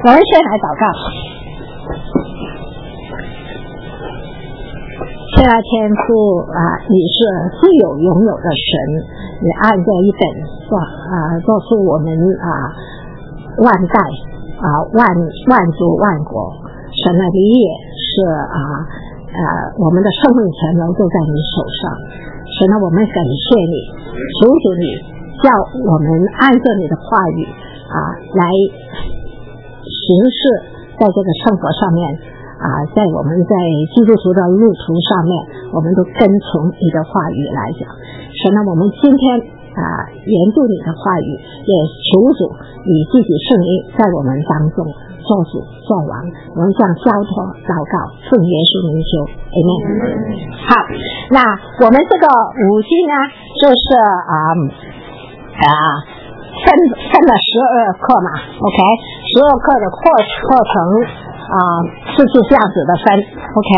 我们先来祷告。亲爱的天父你是自有永有的神，你按着一本做出我们万代万族万国。神啊，你也是我们的生命泉流都在你手上。神啊，我们感谢你，求主你叫我们按照你的话语来行事在这个生活上面在我们在基督徒的路途上面，我们都跟从你的话语来讲。神啊，我们今天研读你的话语，也求主你自己圣灵在我们当中做主做王。我们这样交托祷告，奉耶稣名求 Amen。 好，那我们这个五经呢，就是分了12课嘛 OK， 12课的课程是这样子的分 OK。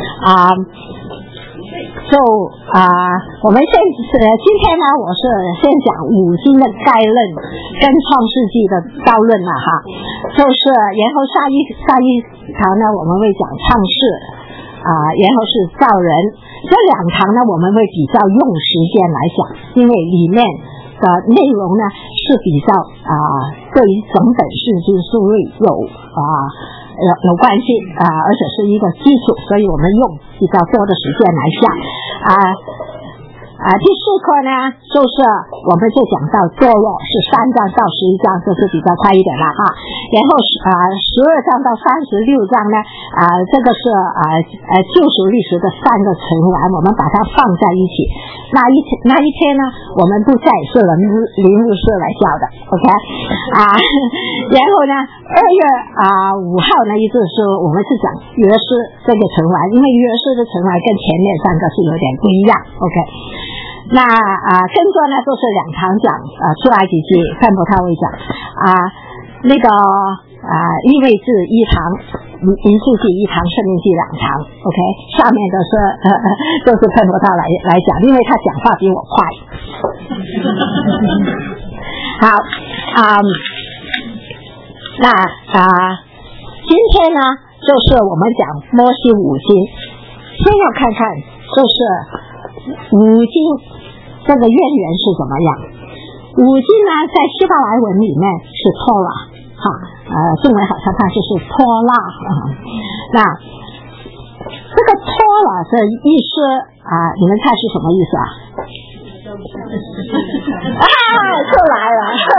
我们今天呢，我是先讲五经的概论跟创世纪的道论了就是然后下一堂呢，我们会讲创世然后是造人。这2堂呢，我们会比较用时间来讲，因为里面的内容呢是比较对于整本诗经书会有关系而且是一个基础，所以我们用比较多的时间来讲第4课呢，就是我们就讲到堕落，是3章到11章，这是比较快一点了然后12章到36章呢这个是救赎历史的3个成完，我们把它放在一起。那一天呢，我们不再是灵务室来教的 OK 然后呢2月5号呢，一直是我们是讲约诗这个成完，因为约诗的成完跟前面3个是有点不一样 OK。那跟着呢都是2堂讲出埃及记、看伯特会讲那个利未记1堂、民数记1堂、申命记2堂 OK。 下面的是都是看伯特来讲，因为他讲话比我快好那今天呢就是我们讲摩西五经，先要看看就是五经这个渊源是怎么样。五经呢在希伯来文里面是托拉中文好像看就是托拉那这个托拉的意思你们猜是什么意思就来了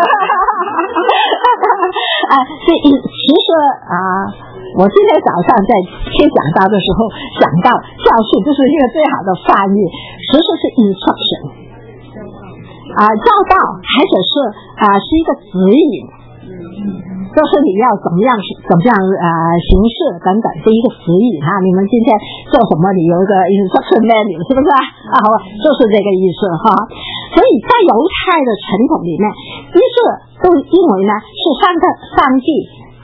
其实我今天早上在听讲道的时候讲到教训就是一个最好的翻译，其实是 instruction 教导，还者是一个指引，就是你要怎么样行事等等的一个指引你们今天做什么，你有一个 instruction manual 是不是就是这个意思所以在犹太的传统里面，一是都因为呢是上帝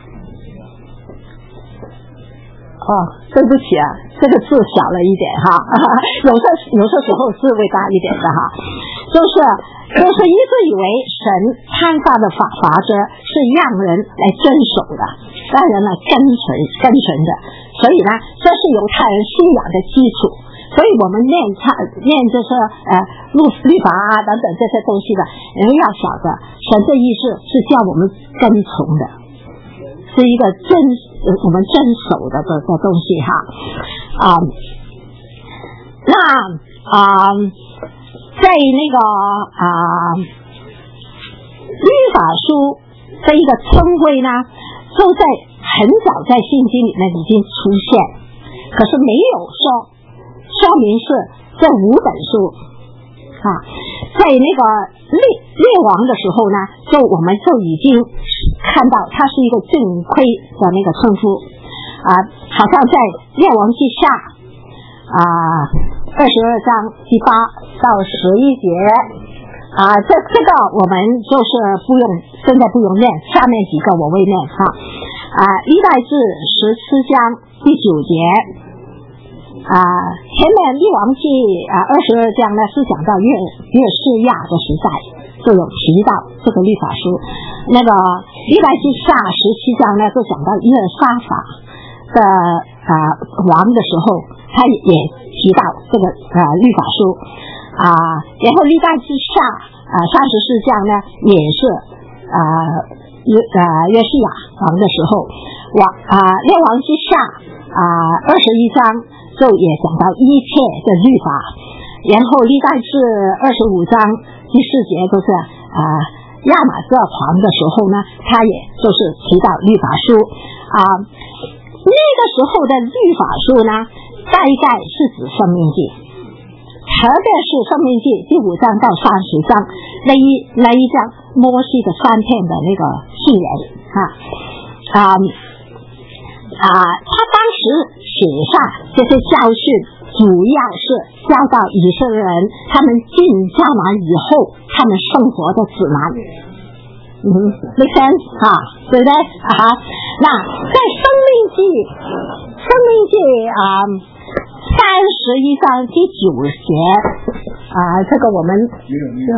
对不起这个字小了一点有些时候字会大一点的就是一直以为神颁发的法则是让人来遵守的，让人来跟随的，所以呢这是犹太人信仰的基础。所以我们念就是律法等等这些东西的人要晓得，神的意思是叫我们跟从的，是一个我们遵守的东西那在那个律法书这一个称谓呢，就在很早在圣经里面已经出现，可是没有说明是这5本书在那个列王的时候呢，我们就已经看到它是一个正规的那个称呼好像在列王记下22章第8到11节这个我们就是现在不用念，下面几个我会念历代志14章第9节前面列王记22章呢是讲到约书亚的时代就有提到这个律法书。那个历代志下17章呢，就讲到约沙法的王的时候，他也提到这个律法书然后历代志下34章呢，也是约西亚王的时候，列王之下21章就也讲到一切的律法，然后历代志25章第4节就是亚玛斯王的时候呢，他也就是提到律法书那个时候的律法书呢，大概是指申命记，特别是申命记第5章到30章那一章摩西的3篇的那个誓言他当时写下这些教训，主要是教导以色列人他们进迦南以后他们生活的指南。make sense 对不对那在申命记31章第9节这个我们就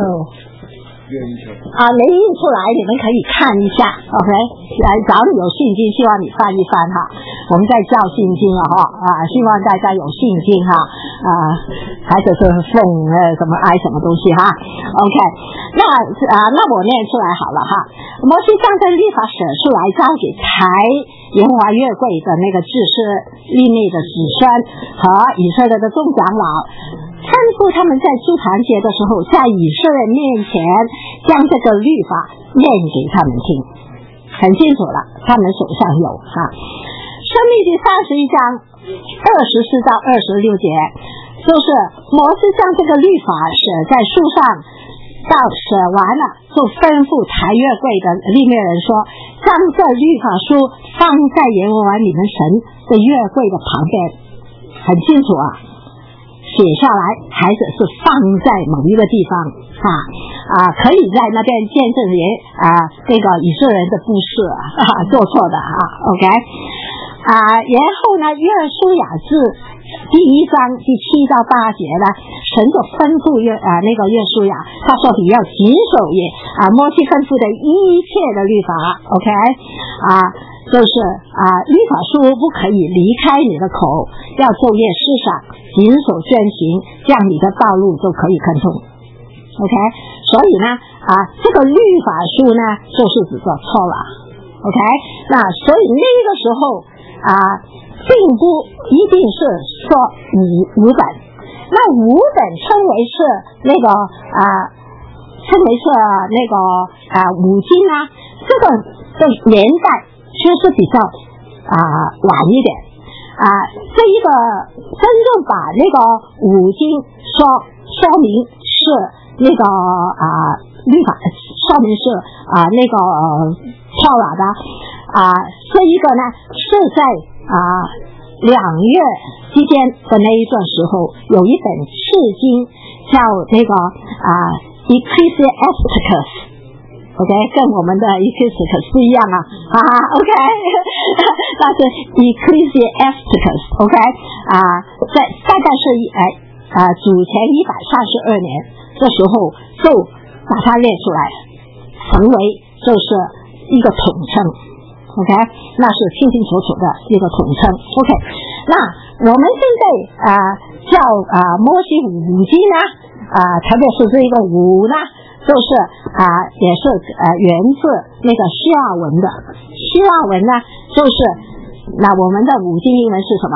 没印出来，你们可以看一下 OK 假如有信经希望你翻一翻我们在教信经希望大家有信经还是奉什么爱什么东西OK 那我念出来好了摩西将这律法写出来交给抬耶和华约柜的那个祭司利未的子孙和以色列的众长老，吩咐他们在住坛节的时候在以色列面前将这个律法念给他们听，很清楚了，他们手上有申命记31章24到26节，就是摩西将这个律法写在书上，到写完了就吩咐抬约柜的利未人说，将这律法书放在耶和华你们神的约柜的旁边，很清楚写下来还是放在某一个地方可以在那边见证这个以色列人的不是做错的OK 然后呢约书亚记第1章第7到8节呢，神就吩咐那个约书亚，他说你要谨守摩西吩咐的一切的律法 OK 就是律法书不可以离开你的口，要昼夜思想，谨守遵行，这样你的道路就可以亨通 OK 所以呢这个律法书呢就是指着错了 OK 那所以那个时候并不一定是说五本，那5本称为是那个五经这个的年代其实比较晚一点这一个真正把那个五经说明是那个律法说明是那个错了的这一个呢是在2月期间的那一段时候，有一本释经叫那个Ecclesiasticus OK 跟我们的 Ecclesiasticus 不一样OK 但是 Ecclesiasticus OK 在大概是主前132年这时候就把它列出来，成为就是一个统称OK 那是清清楚楚的一个统称 OK 那我们现在叫摩西五经特别是这个五呢就是也是源自那个希腊文的，希腊文呢就是那我们的五经英文是什么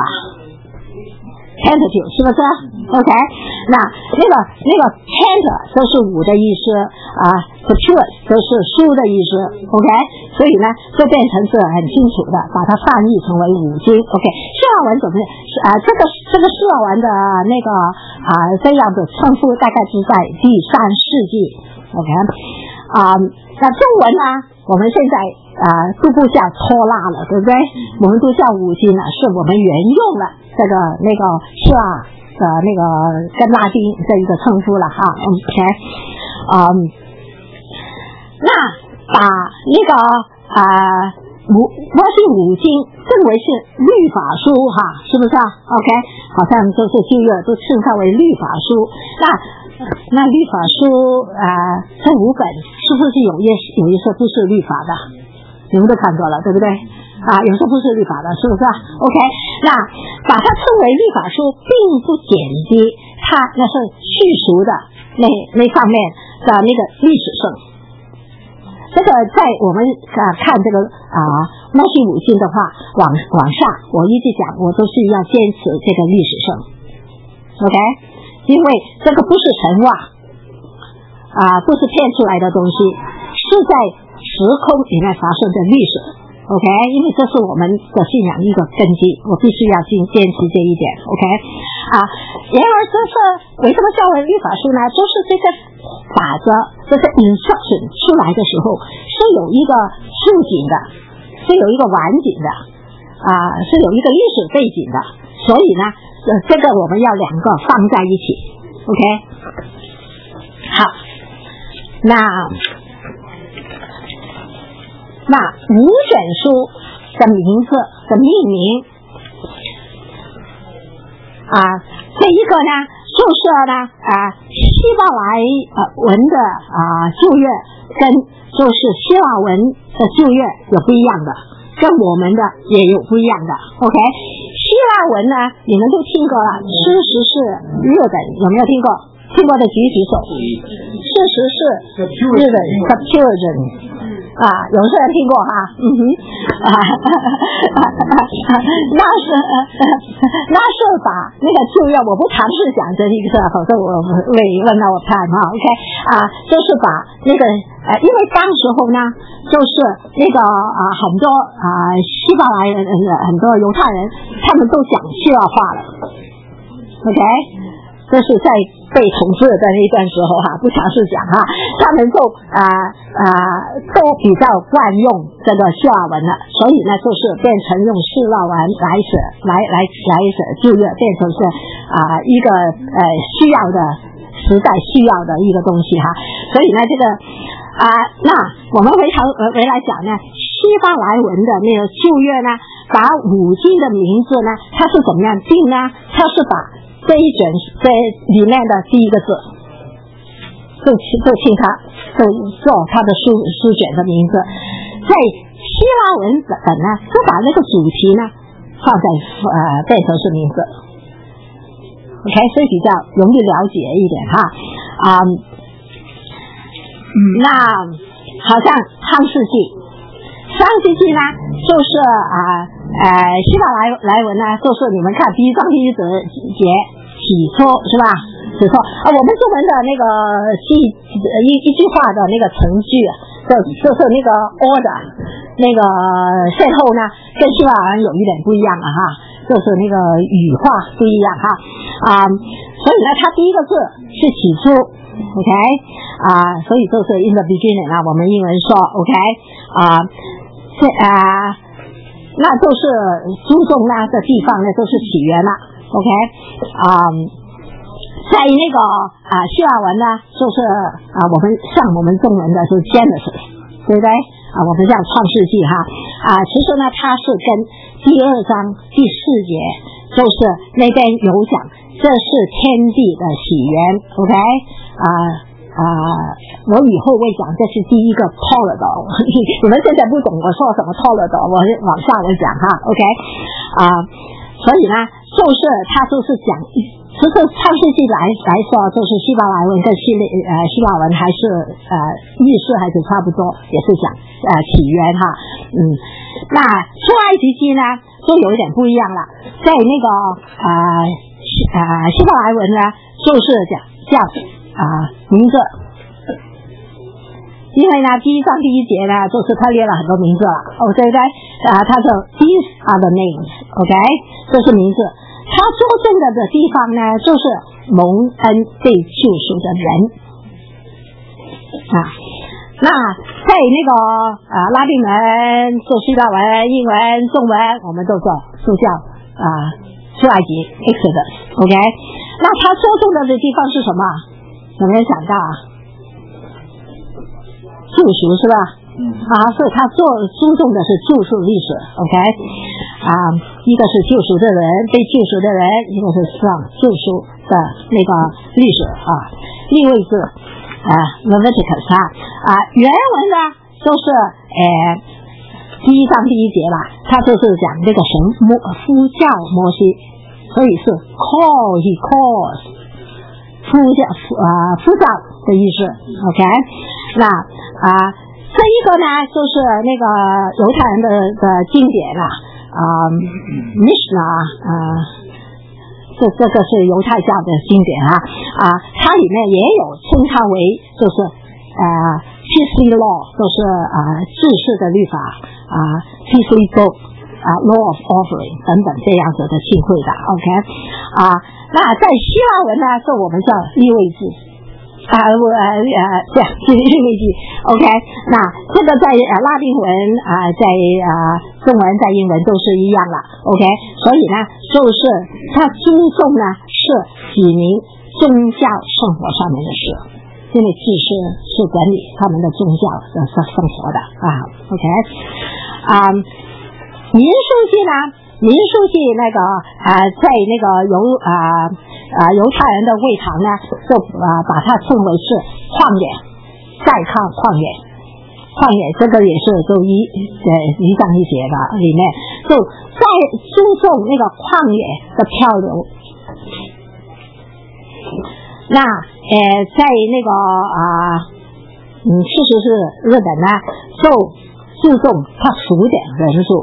Pentateuch 是不是 OK 那个 Pent 就是五的意思Teuch 就是书的意思 OK 所以呢就变成是很清楚的把它翻译成为五经 OK 希腊文怎么这个希腊文的那个这样的称呼大概是在第3世纪 OK 那中文呢我们现在都不叫拖拉了对不对，我们都叫五经了，是我们沿用了这个那个希腊的那个跟拉丁这一个称呼了OK 那把那个摩西五经认为是律法书是不是OK 好像就是旧约都称它为律法书，那那律法书这5本是不是有一些不是律法的？你们都看过了，对不对？有些不是律法的，是不是？OK， 那把它称为律法书，并不减低它那是叙述的那方面的那个历史性。这个在我们看这个摩西五经的话，往上我一直讲，我都是要坚持这个历史性。OK， 因为这个不是神话不是骗出来的东西，是在时空里面发生的历史。OK， 因为这是我们的信仰一个根基，我必须要坚持这一点。OK， 然而这是为什么叫为律法书呢？就是这些法则，这些 instruction 出来的时候是有一个背景的，是有一个完景的，是有一个历史背景的，所以呢，这个我们要两个放在一起。OK， 好，那5卷书的名字的命名这一个呢就是希伯来文的旧约跟就是希腊文的旧约有不一样的，跟我们的也有不一样的。 OK， 希腊文呢你们都听过了，事实是日本，有没有听过？听过的举手。事实是日本 Septuagint，有些人听过哈，那是把那个旧约，我不尝试讲这一个，否则我会问到我看OK，就是把那个因为当时候呢，就是那个很多希伯来人，很多犹太人，他们都讲希腊话了 ，OK。这是在被统治的那一段时候不尝试讲他们都比较惯用这个希腊文了，所以呢就是变成用希腊文来写旧约，变成是一个需要的时代需要的一个东西所以呢这个那我们回来讲呢，希伯来文的那个旧约呢，把5经的名字呢，它是怎么样定呢？它是把这一卷这里面的第一个字就请他做他的书卷的名字，在希腊文本呢就把那个主题呢放在变成是名字。 OK， 所以比较容易了解一点那好像创世纪呢就是希伯来文呢就是你们看第1章第1节起初是吧？起初我们中文的那个一句话的那个程序就是那个 order 那个先后呢跟希腊文有一点不一样就是那个语化不一样所以呢它第一个字是起初 OK 所以就是 in the beginning 我们英文说 OK 那就是注重呢的地方呢就是起源了 OK 在那个希腊文呢就是我们中文的是 Genesis 对不对我们叫创世纪其实呢它是跟第2章第4节就是那边有讲这是天地的起源 OK 我以后会讲这是第一个 toledo 你们现在不懂我说什么 toledo 我往下来讲OK 所以呢就是他就是讲其实创世纪来说就是希伯来文跟希腊文还是意思还是差不多，也是讲起源那出埃及记呢就有一点不一样了，在那个希伯来文呢就是叫名字，因为呢第1章第1节呢就是他列了很多名字了对不对他说 these are the names OK 这是名字，他作证的地方呢就是蒙恩被救赎的人那在那个拉丁文就希腊文英文中文我们都叫出埃及 Exodus OK 那他作证的地方是什么？有没有想到救赎是吧所以他注重的是救赎历史 OK 一个是救赎的人被救赎的人，一个是上救赎的那个历史啊，利未记Leviticus 原文呢就是第1章第1节吧，他就是讲那个神呼叫摩西，所以是 call he calls 呼叫的意思。 OK， 那这一个呢就是那个犹太人的经典Mishnah这个是犹太教的经典它里面也有称它为就是priestly law， 就是制式的律法priestly book law of offering 等等这样子的庆会的。 OK， 那在希腊文呢是我们叫利未记利未记。 OK， 那这个在拉丁文在中文在英文都是一样了。 OK， 所以呢就是它注重呢是几名宗教生活上面的事，因为祭司是管理他们的宗教的生活的OK， 民数记那个在那个犹太人的会堂呢就把它称为是旷野，再看旷野，这个也是就一章一节的里面就在注重那个旷野的漂流。那在那个其实是日本呢就注重它数点人数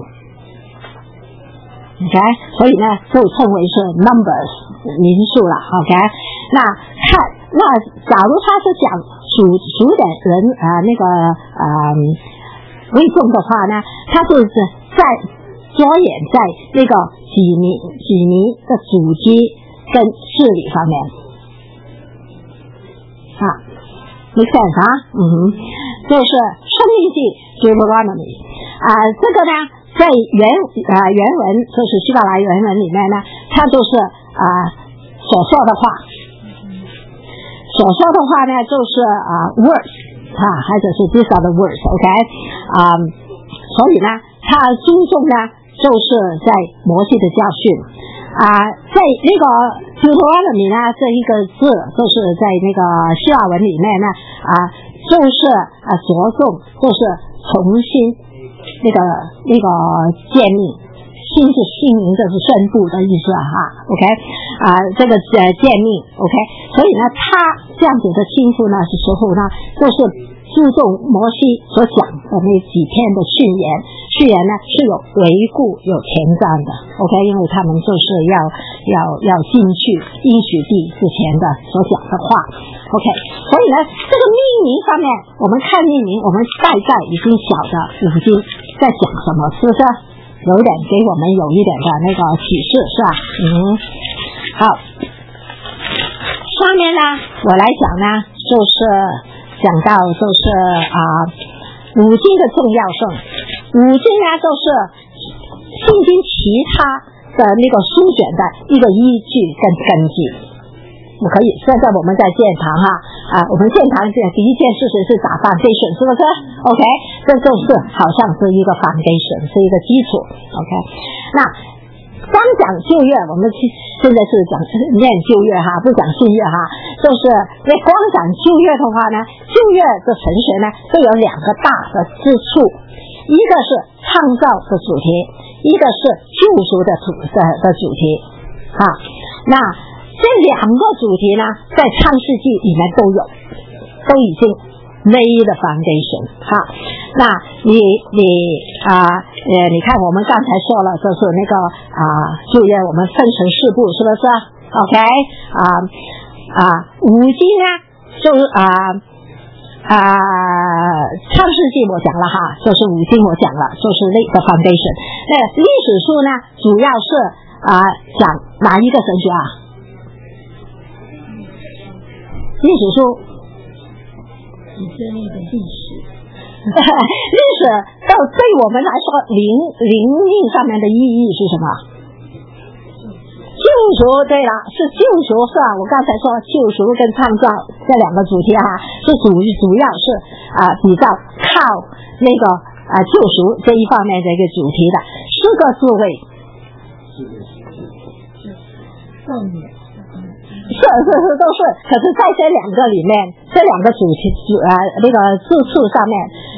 ，OK， 所以呢就称为是 numbers 民数了。 OK， 那假如他是讲数点人那个为重的话呢，他就是在着眼在那个几名的祖籍跟治理方面make sense 就是生命记 Deuteronomy 这个呢在原文就是希伯来原文里面呢，它就是所说的话呢就是words或者是 these are the words。 OK， 所以呢它注重呢就是在摩西的教训在那个 Deuteronomy 呢这一个字就是在那个希腊文里面呢就是着重就是重新那个建立，新是新名，这是宣布的意思OK， 这个建立 OK， 所以呢他这样子的庆祝呢是时候呢就是注重摩西所讲的那几篇的序言呢是有维固有前瞻的 OK， 因为他们就是要进去应许地之前的所讲的话 OK， 所以呢这个命名上面我们看命名，我们大概已经晓得五经在讲什么，是不是有点给我们有一点的那个启示，是吧？好，下面呢我来讲呢就是讲到就是五经的重要性。五经呢就是圣经其他的那个书卷的一个依据跟根据。我可以现在我们在建堂我们建堂第一件事情是打 foundation， 是不是 OK， 这就是好像是一个 foundation， 是一个基础 OK。 那刚讲旧约，我们现在是讲念旧约不讲新约就是那光讲旧约的话呢，旧约的神学呢都有两个大的之处，一个是创造的主题，一个是救赎的主题那这两个主题呢在创世纪里面都有，都已经 lay the foundation 那你看我们刚才说了就是那个旧约我们分成4部，是不是 OK 五经呢就创世纪我讲了就是五经我讲了，就是 lay the foundation。 那历史书呢主要是讲哪一个神学历史书历史对我们来说灵命上面的意义是什么？救赎，对了，是救赎，是吧？我刚才说救赎跟创造这两个主题是主要是比较靠那个救赎这一方面的一个主题的4个智慧。 都是。可是在这两个里面，这两个那个字数上面，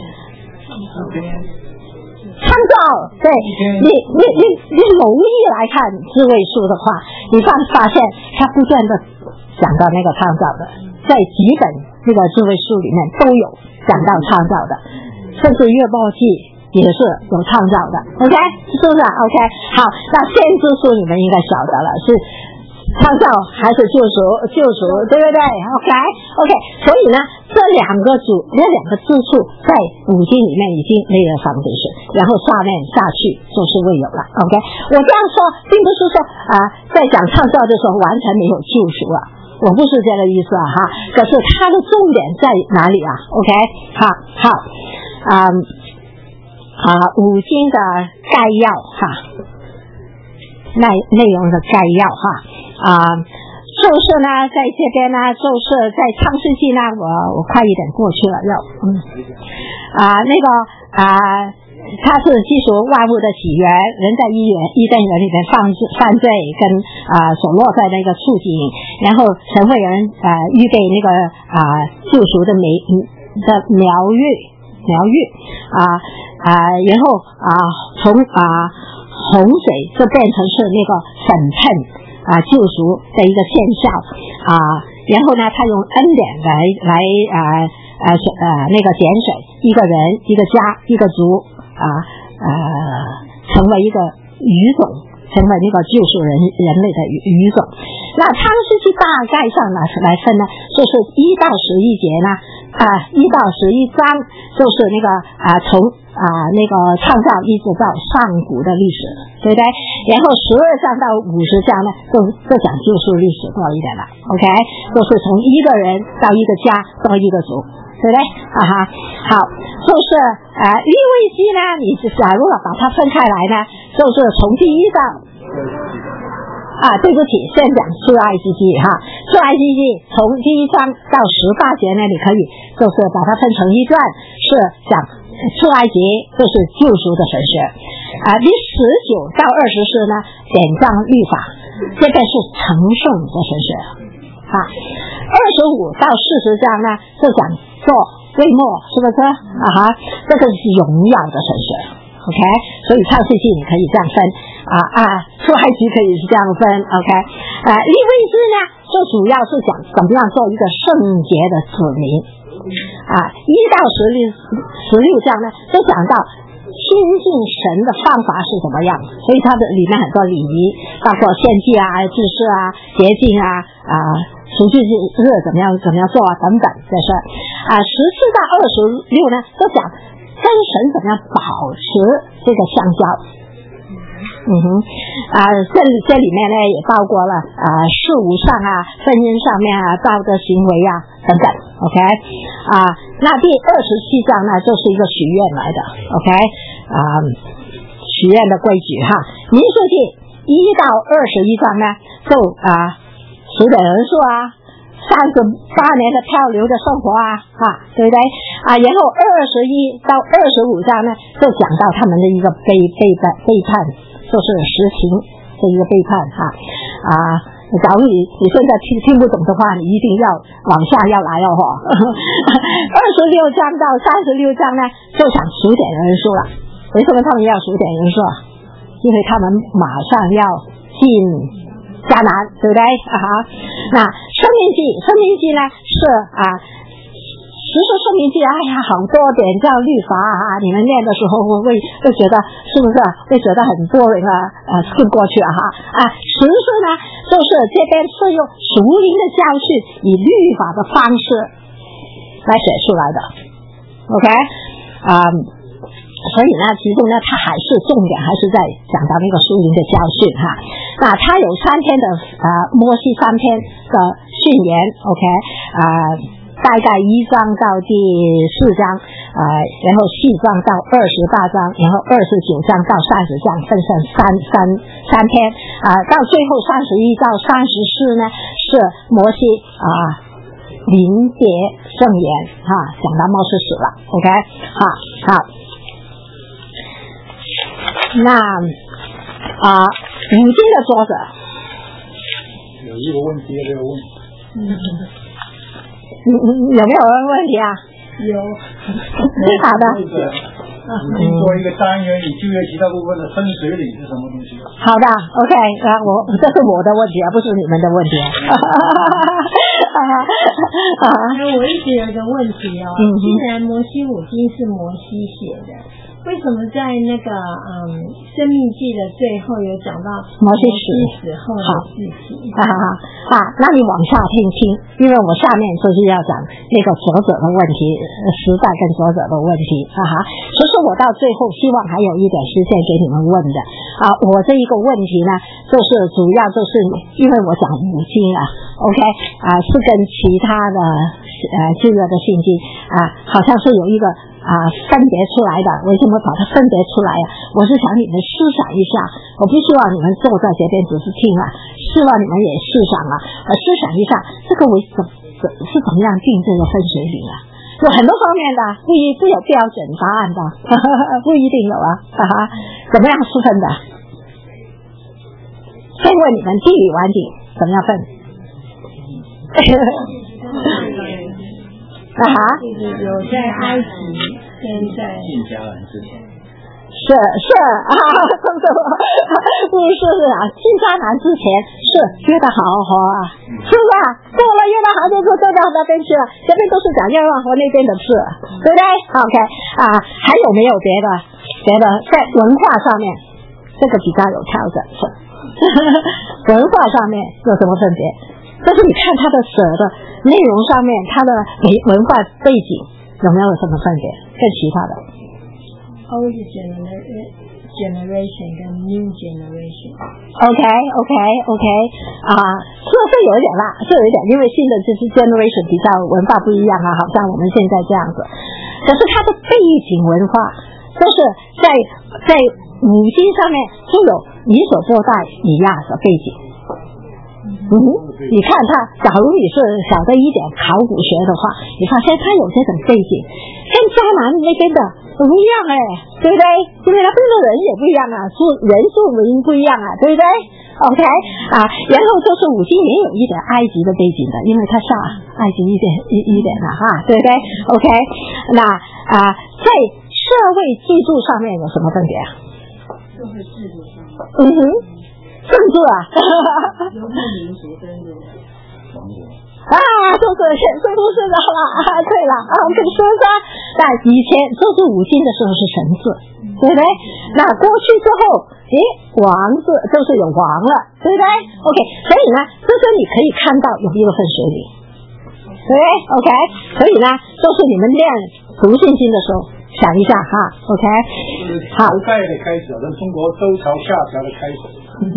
创造，对，你容易来看智慧树的话，你发现它不断的讲到那个创造的，在几本这个智慧树里面都有讲到创造的，甚至约伯记也是有创造的 ，OK， 是不是 ？OK， 好，那先知书你们应该晓得了，是创造还是救赎，对不对 ？OK， 所以呢，这两个字数在五经里面已经没有房子是，然后下面下去就是未有了。OK， 我这样说并不是说在讲创造的时候完全没有救赎了，我不是这个意思哈。可是它的重点在哪里啊 ？OK， 好，五经的概要哈。内容的概要哈就是呢，在这边呢，就是在创世纪呢，我快一点过去了它是记述万物的起源，人在伊甸园里面犯罪跟所落在那个处境，然后神为人预备那个救赎的描绘然后从洪水就变成是那个审判救赎的一个现象然后呢，他用恩典来那个拣选一个人、一个家、一个族成为一个语种，成为那个救赎人类的语种。那创世纪大概上来分呢，就是1到11节呢，1到11章就是那个从那个创造一直到上古的历史，对不对？然后12章到50章呢，就讲救赎历史多一点了 ，OK， 就是从一个人到一个家到一个族，对不对？好，就是利未记呢，你假如把它分开来呢，就是从第1章对不起，先讲出埃及记出埃及记从第1章到18节呢，你可以就是把它分成一段是讲出埃及，就是救赎的神学第19到24呢，典章律法，这个是成圣的神学25到40章呢，就讲做未末，是不是这个是荣耀的神学，OK， 所以创世纪你可以这样分出埃及可以是这样分 ，OK， 利未记呢，就主要是讲怎么样做一个圣洁的子民1到16章呢，就讲到亲近神的方法是怎么样，所以它的里面很多礼仪，包括献祭祭祀洁净赎罪日怎么样做等等，这是14到26呢，就讲跟神怎么样保持这个相交。这里面呢也包括了事务上婚姻上面道德行为等等 ，OK， 那第27章呢就是一个许愿来的 ，OK， 许愿的规矩民数记1到21章呢就数点人数38年的漂流的生活对不对然后21到25章呢就讲到他们的一个背叛，就是实行这一个背叛假如你现在听不懂的话，你一定要往下要来26章到36章呢就讲数点人数了。为什么他们要数点人数？因为他们马上要进迦南，对不对那申命记呢是其实申命记好多点叫律法你们念的时候会觉得是不是会觉得很多人skip过去实事呢就是这边是用属灵的教训以律法的方式来写出来的 OK 所以呢其中呢它还是重点还是在讲到那个属灵的教训那它有3篇的摩西3篇的训言 OK 大概1章到第4章然后4章到28章，然后29章到30章，分成三篇到最后31到34呢是摩西临别圣言讲到摩西死了 OK 好那五经的作者一个问题，有没有问题？ 有没有问题啊？ 有。 好的。 你做一个单元，你就业其他部分的分水岭是什么东西？ 好的 ，OK， 这是我的问题啊，不是你们的问题啊。 我一直有一个问题哦，既然摩西五经是摩西写的，为什么在那个生命记的最后有讲到摩西死后的事情？ 那你往下听听，因为我下面就是要讲那个作者的问题，时代跟作者的问题。其实我到最后希望还有一点时间给你们问的我这一个问题呢，就是主要就是因为我讲五经OK 是跟其他的旧约的信经好像是有一个分别出来的。为什么把它分别出来我是想你们思想一下，我不希望你们坐在这边只是听希望你们也思想思想一下这个是怎么样定这个分水岭有很多方面的，不有标准答案的不一定有怎么样是分的？先问你们地理环境怎么样分？ 有在埃及跟在进迦南之前， 是不是进迦南之前是约旦河是不是过了约旦河就到那边去了，这边都是讲约旦河那边的事，对不对 ？OK 还有没有别的在文化上面这个比较有挑战文化上面有什么分别？但是你看他的舍的内容上面，他的文化背景有没有什么分别跟其他的 ？Old generation 跟 new generation。 OK， 是有一点啦，是有一点，因为新的就是 generation 比较文化不一样好像我们现在这样子。可是他的背景文化都是在五经上面就有米索波大米亚的背景。你看他，假如你是晓得一点考古学的话，你发现他有这种背景，跟迦南那边的不一样对不对？因为那边的人也不一样人数不一样对不对 ？OK 然后就是五经也有一点埃及的背景的，因为他下埃及一点对不对 ？OK 那在社会制度上面有什么分别社会制度上政治游牧民族跟就是不是的啦对了跟说但以前就是五经的时候是神字对不对？那过去之后王字就是有王了对不对 ？OK 所以呢就是你可以看到有一个分水岭对 OK 所以呢就是你们练读信经的时候想一下OK 好朝代的开始跟中国周朝夏朝的开始对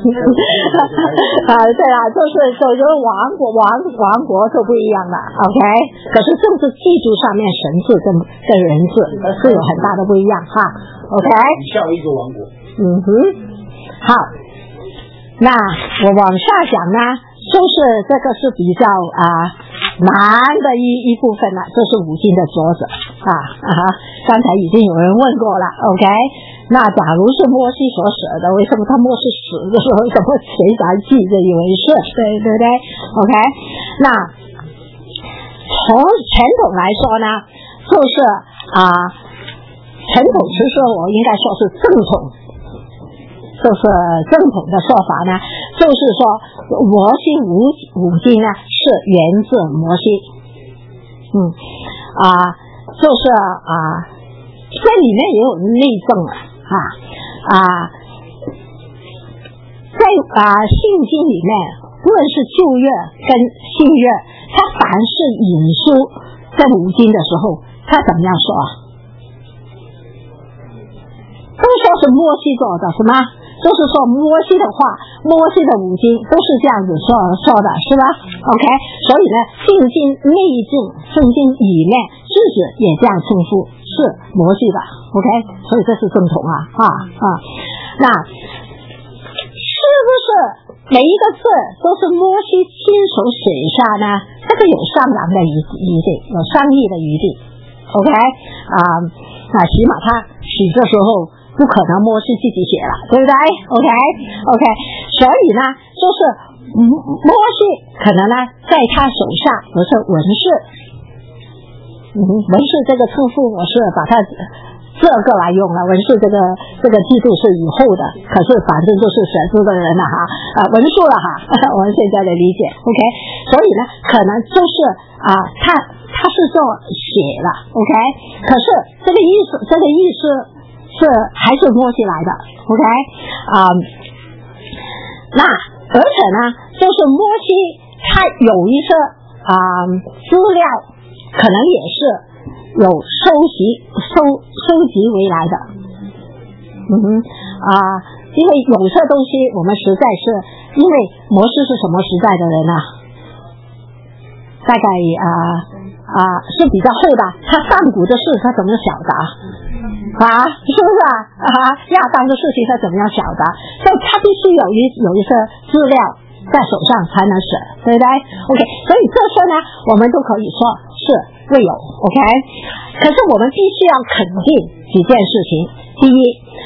啦，就是王国就不一样了 ，OK。可是政治记住上面神字跟人字是有很大的不一样，OK。 下一个王国。 好，那我往下讲呢，就是这个是比较难的一部分了，这是五经的作者刚才已经有人问过了 ，OK。那假如是摩西所写的，为什么他摩西死的时候怎么谁来记这一回事？对不对 ？OK， 那从传统来说呢，就是传统其实我应该说是正统，就是正统的说法呢，就是说摩西五经呢是源自摩西，就是这里面也有内证在信经里面，无论是旧约跟新约，它凡是引述在五经的时候，它怎么样说都说是摩西做的，是吗？就是说摩西的话，摩西的五经都是这样子说的，是吧 ？OK， 所以呢，信经内经圣经里面自己也这样称呼是摩西的 ，OK， 所以这是正统那是不是每一个字都是摩西亲手写下呢？这个有商量的余地，有商议的余地 ，OK， 那起码他写的时候。不可能摩西自己写了，对不对 ？OK， 所以呢，就是摩摩西可能呢，在他手下不是文士，文士这个称呼我是把它这个来用了，文士这个制度是以后的，可是反正就是写字的人了哈，文书了哈，我们现在的理解 ，OK， 所以呢，可能就是他是做写了 ，OK， 可是这个意思是还是摩西来的 ，OK， 那而且呢，就是摩西他有一些资料，可能也是有收集回来的，因为有些东西我们实在是，因为摩西是什么时代的人啊？大概是比较后的，他上古的事他怎么晓得是不是亚当的事情他怎么样晓得？所以他必须有一些资料在手上才能写，对不对 ？OK， 所以这些呢，我们都可以说是未有 ，OK。可是我们必须要肯定几件事情。第一，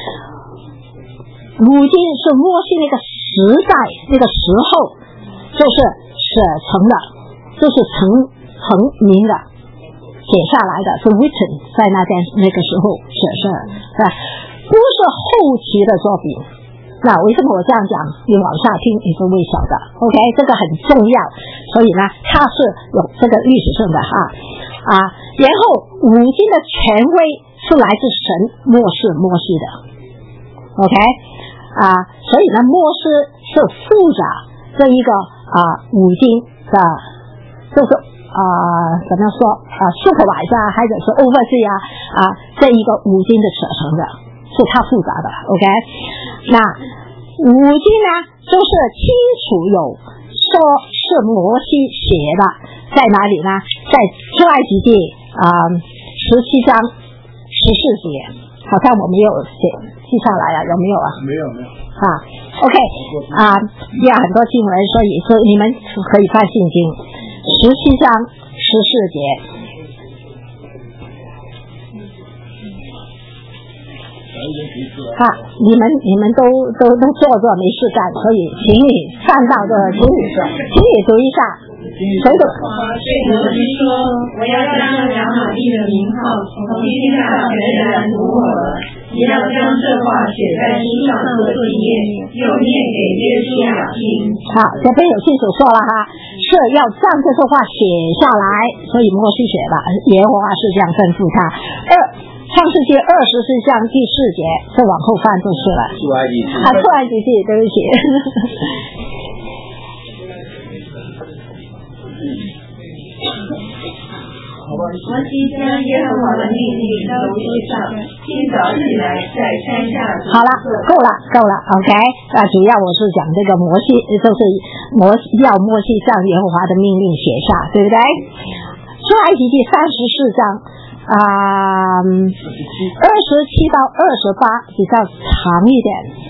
如今是摩西那个时代那个时候，就是写成的，就是成名的，写下来的，是 written 在那个时候写下的，不是后期的作品。那为什么我这样讲？你往下听你是会晓得 ，OK， 这个很重要。所以呢，它是有这个历史性的然后五经的权威是来自神摩西的 ，OK， 所以呢，摩西是负责这一个五经的，就是怎么说supervisor 还是是 overseer 这一个五经的写成的。是他负责的 ，OK。那五经呢，就是清楚有说是摩西写的，在哪里呢？在出埃及记17章14节，好像我们有记下来了，有没有啊？ 没有。 OK， 也有很多经文，所以说你们可以翻圣经17章14节。你们都坐着没事干，所以请你看到的，请你读一下。谁读？ 摩西说：“我要将亚玛力的名号从天下全然涂抹了。你要将这话写在书上做纪念，又念给约书亚听。” 好，这边有清楚说了是要将这些话写下来，所以摩西写的，耶和华是这样吩咐他。创世纪24章第4节，再往后翻就是了。出埃及记，对不起。 摩西将耶和华的命令都写上，清早起来在山下。 好了，够了 ，OK。主要我是讲这个摩西，就是摩西将耶和华的命令写下，对不对？出埃及记34章。27到28比较长一点。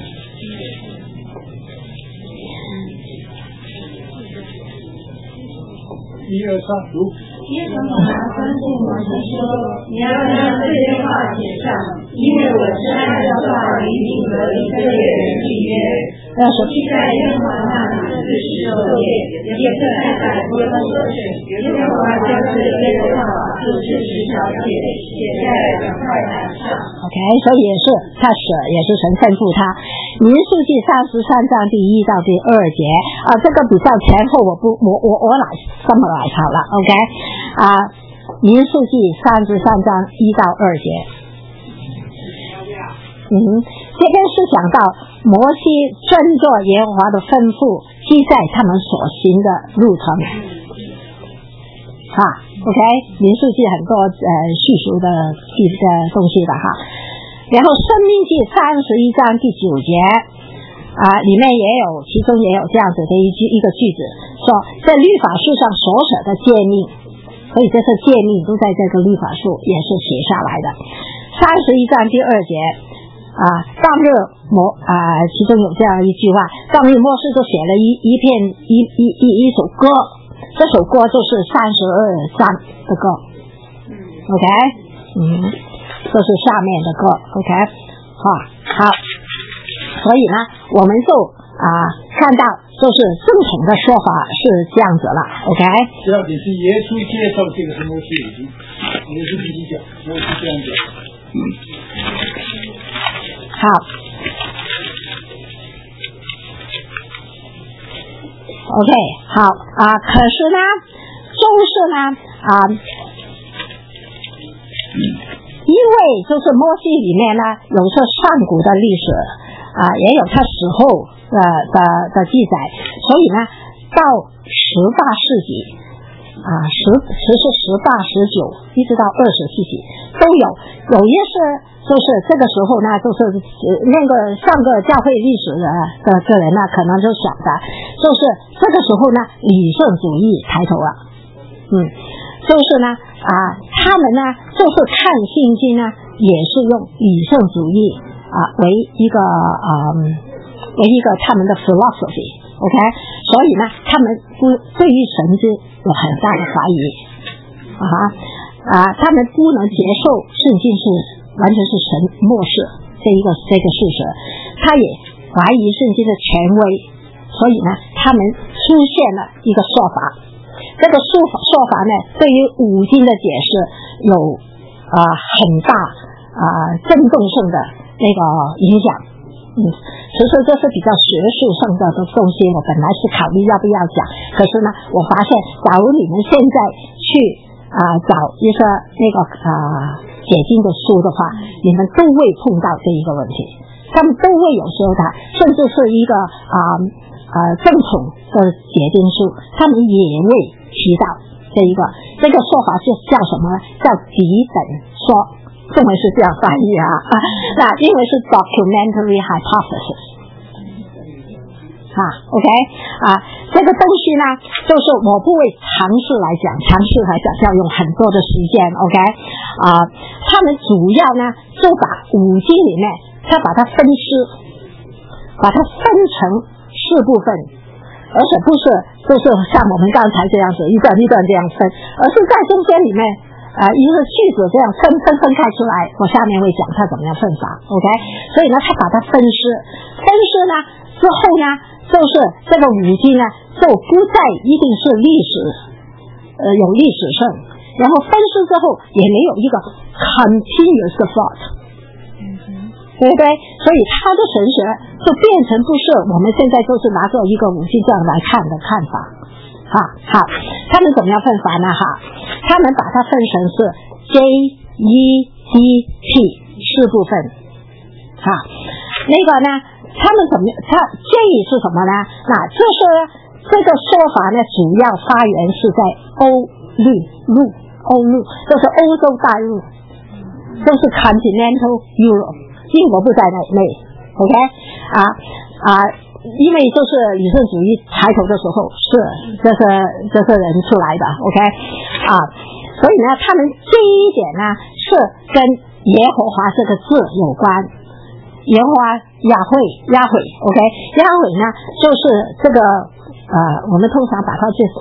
1、2、3读。 耶和华吩咐摩西说：“你要将这些话写上，因为我是按照话与你和以色列人立约。记在耶和华那里40昼夜，也不再改变所许。耶和华将这些话注释10条写在2块板上。” OK， 所以也是他写，也是神吩咐他。民数记33章第1到第2节这个比较前后，我来summarize好了 ，OK。民数记33章1到2节。这边是讲到摩西遵照耶和华的吩咐，记载他们所行的路程。OK， 民数记很多叙述的东西的然后申命记31章第9节里面其中也有这样子的一个句子，说在律法书上所写的诫命，所以这些诫命都在这个律法书也是写下来的。31章第2节当日其中有这样一句话，当日摩西就写了一首歌，这首歌就是32章的歌 ，OK， 这是下面的歌 ，OK， 好，所以呢，我们就看看到就是正统的说法是这样子了 ，OK？ 只要你是耶稣介绍这个是摩西五经，耶稣自己讲，摩西这样讲。 好 ，OK， 好可是呢，就是呢因为就是摩西里面呢有着上古的历史也有他死后的记载，所以呢到18世纪18、19一直到20世纪都有一些就是这个时候呢，就是那个上个教会历史的人呢，可能就想的，就是这个时候呢，理性主义抬头了，就是呢他们呢，就是看圣经呢，也是用理性主义为一个他们的 philosophy，OK， 所以呢，他们对于神经有很大的怀疑他们不能接受圣经是完全是神漠视这个事实，他也怀疑圣经的权威，所以呢，他们出现了一个说法，这个说法呢，对于五经的解释有很大震动性的那个影响。其实这是比较学术性的东西，我本来是考虑要不要讲，可是呢，我发现假如你们现在去找一个那个解经的书的话，你们都会碰到这一个问题，他们都会有说它，甚至是一个正统的解经书，他们也会提到这个说法是叫什么？叫底本说，中文是这样翻译那英文是 documentary hypothesis OK 这个东西呢，就是我不会尝试来讲要用很多的时间 OK 他们主要呢就把五经里面他把它分尸，把它分成4部分，而且不是就是像我们刚才这样子一段一段这样分，而是在中间里面一个句子这样分开出来，我下面会讲它怎么样分法 OK， 所以呢他把它分尸呢之后呢，就是这个五经呢就不再一定是历史有历史性，然后分尸之后也没有一个 continuous thought对不对？所以他的神学就变成不是我们现在就是拿着一个五经这样来看的看法好，他们怎么样分法呢他们把它分成是 J、E、D、P 4部分那个呢他们J 是什么呢？那就是这个说法呢主要发源是在欧陆，就是欧洲大陆，都是 Continental Europe， 英国不在内 OK 因为就是理性主义抬头的时候是这个人出来的 OK 所以呢他们这一点呢是跟耶和华这个字有关，耶和华雅慧 OK 雅慧呢就是这个我们通常把它就是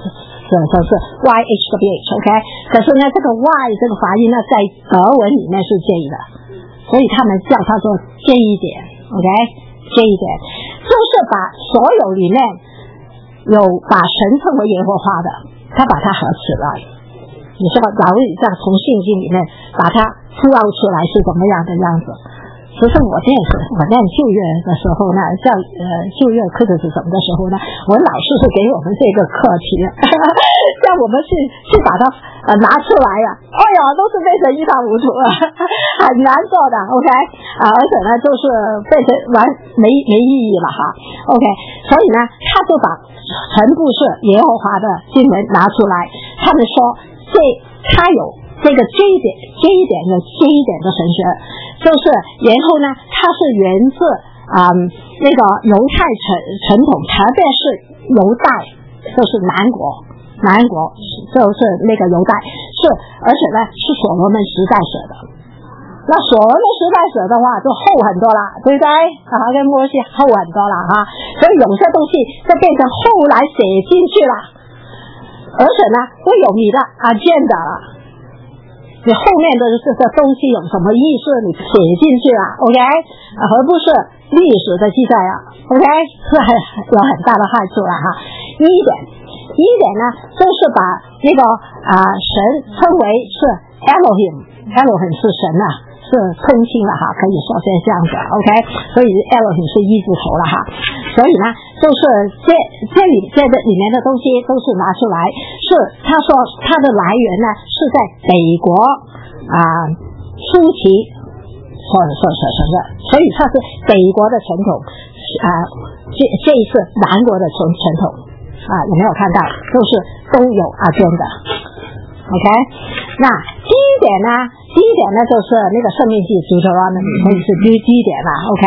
YHWH OK， 可是呢这个 Y 这个发音呢在德文里面是 J 的，所以他们叫它做 J 一点 OK， J 一点就是把所有里面有把神称为耶和华的，他把它合起来，你说假如这样从圣经里面把它出出来是怎么样的样子。其实我念旧约的时候呢，在旧约课的是什么的时候呢，我老师是给我们这个课题叫我们去把它拿出来都是变成一塌糊涂很难做的 OK 而且呢就是变成没意义了OK， 所以呢他就把全部是耶和华的经文拿出来，他们说他有这个J一点有J一点的神学，就是然后呢它是源自那个犹太传统，特别是犹大，就是南国就是那个犹大而且呢是所罗门时代写的，那所罗门时代写的话就厚很多了，对不对跟摩西厚很多了所以有些东西就变成后来写进去了，而且呢会有你的agenda了，你后面的这个东西有什么意思你写进去了 OK 而不是历史的记载 OK 是有很大的害处了哈。一点呢，就是把那个神称为是 Elohim 是神啊，是空心了哈，可以说是这样子 OK， 所以 Elohim 是一字头了哈。所以呢，就是这里面的东西都是拿出来，是他说它的来源呢是在北国初期所成的，所以它是北国的传统这一次南国的传统有没有看到？都有agenda。OK， 那第一点呢就是那个生命记Deuteronomy，所以是第一点了。OK，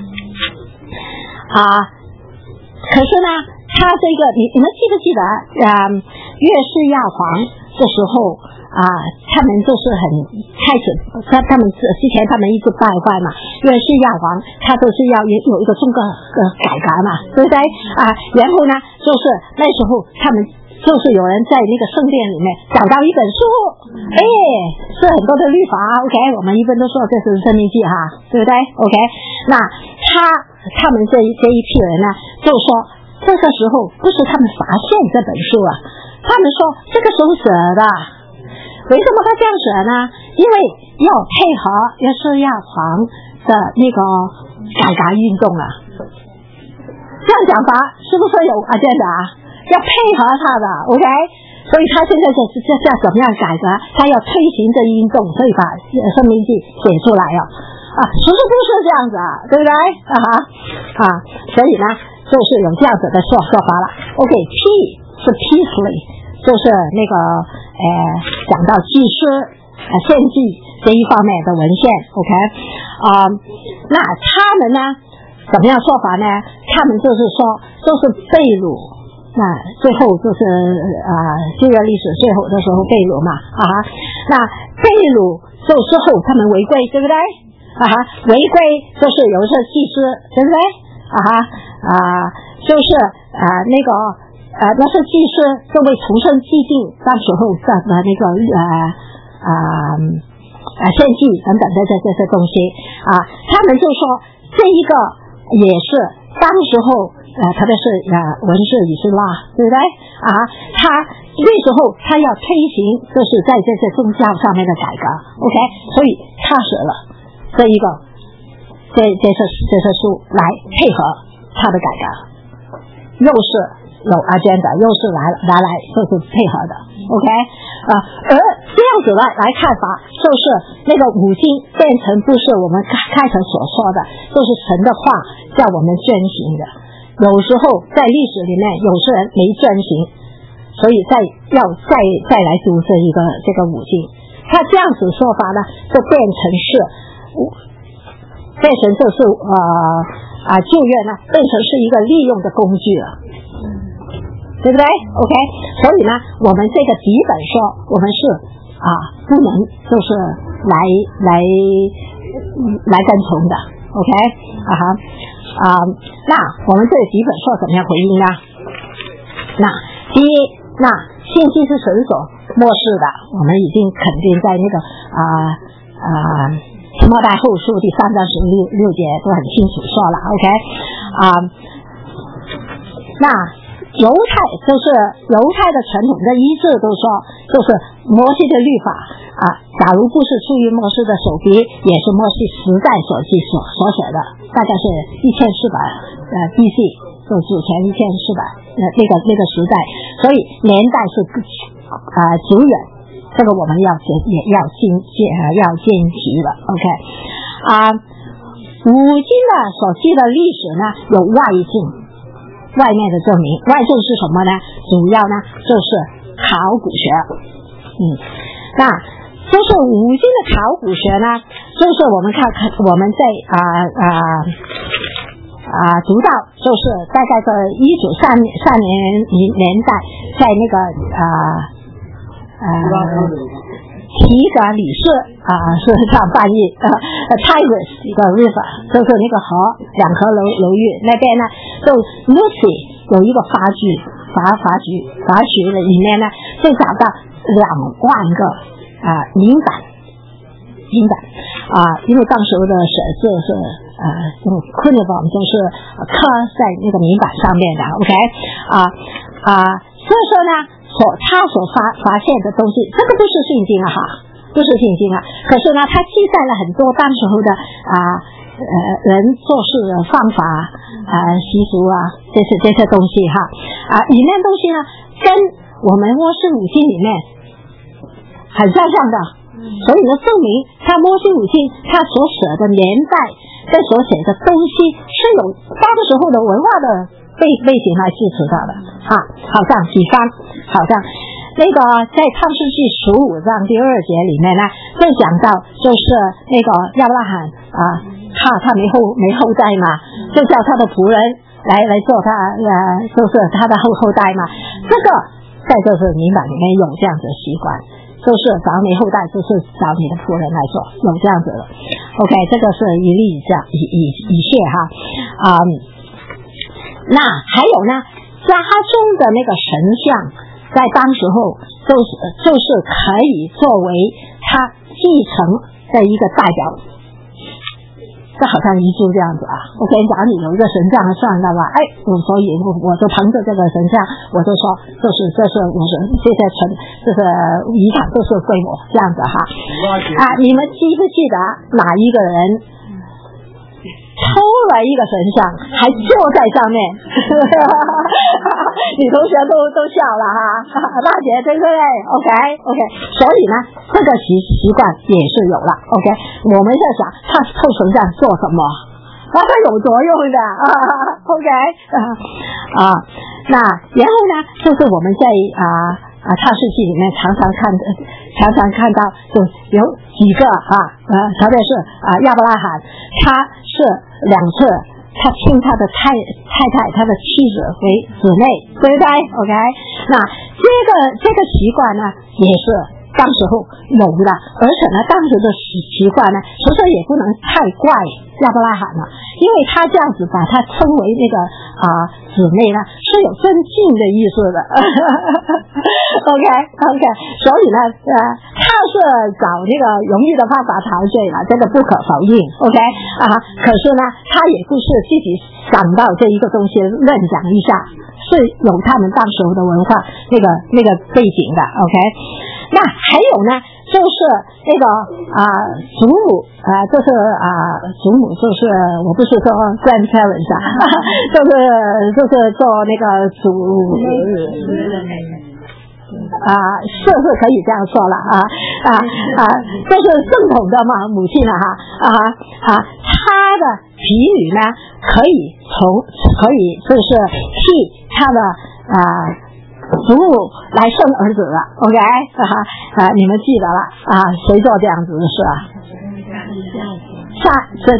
可是呢，他这个你们记不记得约书亚王的时候他们就是很开始，他们之前他们一直拜嘛，约书亚王他都是要有一个宗教改革嘛，对不对然后呢，就是那时候他们就是有人在那个圣殿里面找到一本书，是很多的律法 OK， 我们一般都说这是申命记哈，对不对 OK， 那他们这一批人呢，就说这个时候不是他们发现这本书他们说这个时候写的。为什么他这样写呢？因为要配合约书亚王的那个改革运动这样讲法是不是有agenda要配合他的 OK， 所以他现在就是要怎么样改革，他要推行这运动，所以把申命记写出来其实不是这样子对不对所以呢就是有这样子的说法了 OK， P 是 peacefully， 就是那个讲到祭司献祭这一方面的文献 OK， 那他们呢怎么样说法呢？他们就是说就是被掳，那最后就是旧约历史最后的时候被掳嘛那被掳就之后他们违规对不对违规就是有一些祭司对不对就是那个那是祭司就为重生祭定当时候的那个献祭等等的这些东西他们就说这一个也是当时候特别是文士以斯拉对不对他那时候他要推行就是在这些宗教上面的改革 OK， 所以他写了这一个这些书来配合他的改革，又是有 agenda， 又是拿来就是配合的 OK， 而这样子来看法，就是那个五经变成不是我们开始所说的，就是神的话叫我们遵行的。有时候在历史里面，有些人没遵行，所以再来读这个五经，他这样子说法呢，就变成就是旧约呢，变成是一个利用的工具了。对不对 OK， 所以呢我们这个基本说我们是不能就是来跟从的 OK 那我们这个基本说怎么样回应呢？那第一，那献祭是神所漠视的，我们已经肯定在那个提摩太后书第3章16节都很清楚说了 OK 那犹太的传统的一致都说，就是摩西的律法假如不是出于摩西的手笔，也是摩西时代所写的，大概是1400BC， 就主前1400那个时代，所以年代是久远，这个我们也要坚持的 OK 五经的所记的历史呢有外境。外面的证明，外证是什么呢？主要呢就是考古学，那就是五经的考古学呢，就是我们看我们在读到，就是大概在1933年代，在那个提格里士是这样翻译Tigris 一个 river， 就是那个两河流域那边呢，就 Lucy 有一个法曲里面呢，就找到2万个银板， 明白因为当时的写字是用 cuneiform 就是刻在那个明板上面的 OK 所以说呢他所发现的东西，这个不是圣经不是圣经可是呢他记载了很多当时候的人做事的方法习俗这些东西里面东西呢跟我们摩西五经里面很像的，所以呢证明他摩西五经他所写的年代跟所写的东西是有当时候的文化的背景来支持到的好像比方好像那个在创世纪15章第2节里面呢就讲到就是那个亚伯拉罕他没后代嘛，就叫他的仆人来做他就是他的后代嘛，这个在就是明白里面有这样子的习惯，就是找你后代就是找你的仆人来做，有这样子的 OK 这个是一例一切那还有呢家中的那个神像在当时候就是可以作为他继承的一个代表，这好像遗嘱这样子我跟你讲你有一个神像算了吧所以我就凭着这个神像我就说这是我是这些这个遗产都是归我这样子你们记不记得哪一个人偷了一个神像还坐在上面女同学都笑了大姐对不对 OK 所以呢这个习惯也是有了 OK 我们在想他偷神像做什么它有作用的OK 那然后呢就是我们在创世纪里面常常看到就有几个特别是亚伯拉罕他是2次他称他的太太他的妻子为姊妹对不对 OK 那这个习惯呢也是当时候有的，而且呢当时的习惯呢其实也不能太怪亚伯拉罕了，因为他这样子把他称为那个姊妹呢是有尊敬的意思的OK 所以呢他是找那个容易的方法逃罪了，这个不可否认 OK 可是呢他也不是自己想到这一个东西乱讲一下，是有他们当时候的文化那个背景的 OK 那还有呢就是那个祖母就是祖母就是我不是说 grandparents 就是做那个祖是可以这样说了就是正统的嘛母亲她的子女呢可以就是替她的祖母来生儿子了 OK 你们记得了谁做这样子的事对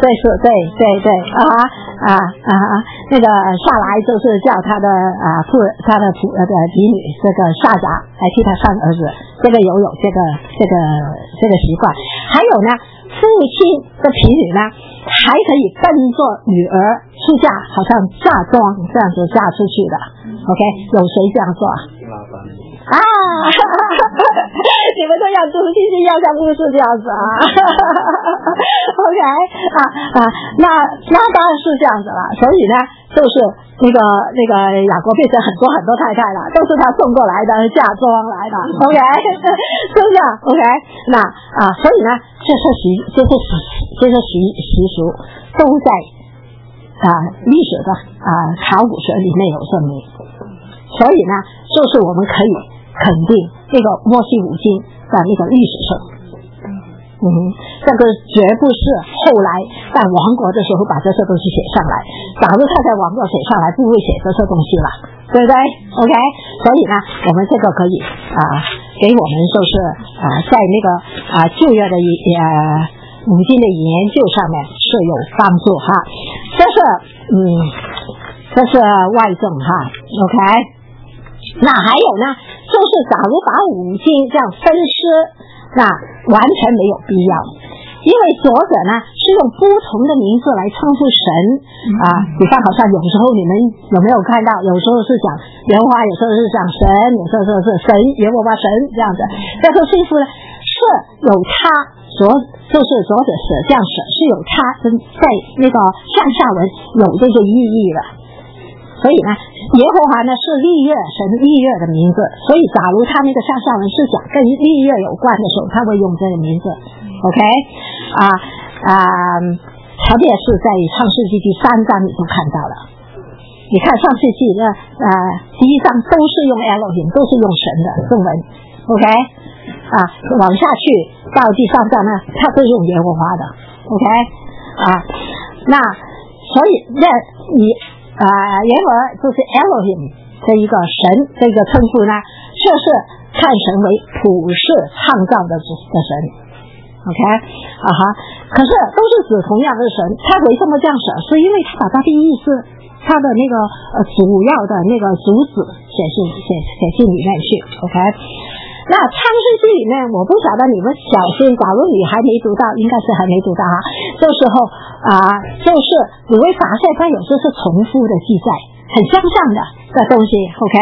那个下来就是叫他的子女这个夏甲来替他生儿子，这个有这个习惯。还有呢父亲的子女呢还可以跟着女儿出嫁，好像嫁妆这样子嫁出去的 OK 有谁这样做你们都要读进去要像不是这样子OK 那当然是这样子了，所以呢就是那个雅各变成很多太太了，都是他送过来的嫁妆来的 OK 是不是OK 那所以呢这些习俗都在历史的考古学里面有证明，所以呢就是我们可以肯定这个摩西五经的那个历史上这个绝不是后来在亡国的时候把这些东西写上来，假如他在亡国写上来不会写这些东西了，对不对 OK 所以呢我们这个可以给我们就是在那个旧约的五经的研究上面是有帮助这是外证OK 那还有呢就是假如把五经这样分尸，那完全没有必要，因为作者呢是用不同的名字来称呼神比方好像有时候你们有没有看到有时候是讲耶和华，有时候是讲神，有时候是神耶和华神这样子，这个是说有他就是所者舍降舍是有他在那个上下文有这个意义的。所以呢，耶和华呢是利月神利月的名字，所以假如他那个上下文是讲跟利月有关的时候，他会用这个名字。OK 特别是在创世纪第3章你都看到了。你看创世纪的第1章都是用 Elohim， 都是用神的中文。OK 往下去到第3章呢，他都用耶和华的。OK 那所以那你耶和华就是 Elohim 这一个神这个称呼呢，就是看神为普世创造的神。OK 可是都是指同样的神，他为什么这样说？是因为他把他的意思，他的那个主要的那个主旨写进里面去。OK 那创世纪里面，我不晓得你们小心，假如你还没读到，应该是还没读到这时候就是你会发现它有时是重复的记载，很相像的东西。OK